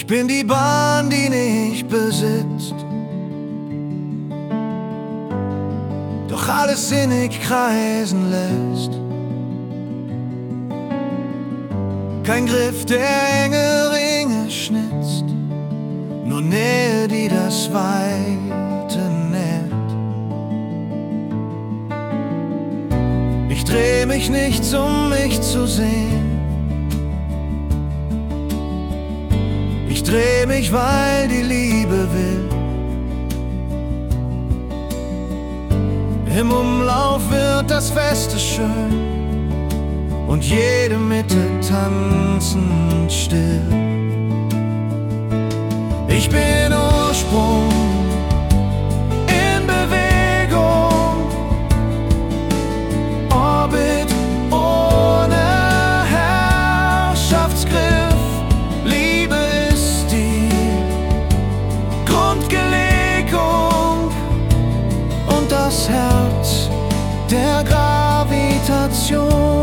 bin die Bahn, die nicht besitzt, doch alles sinnig kreisen lässt. Kein Griff, der enge Ringe schnitzt, nur Nähe, die das Weite nährt. Ich dreh mich nicht, um mich zu sehen, ich dreh mich, weil die Liebe will. Im Umlauf wird das Feste schön und jede Mitte tanzend still. Ich bin Ursprung in Bewegung, Orbit ohne Herrschaftsgriff. Liebe ist die Grundgelegung und das Herz der Gravitation.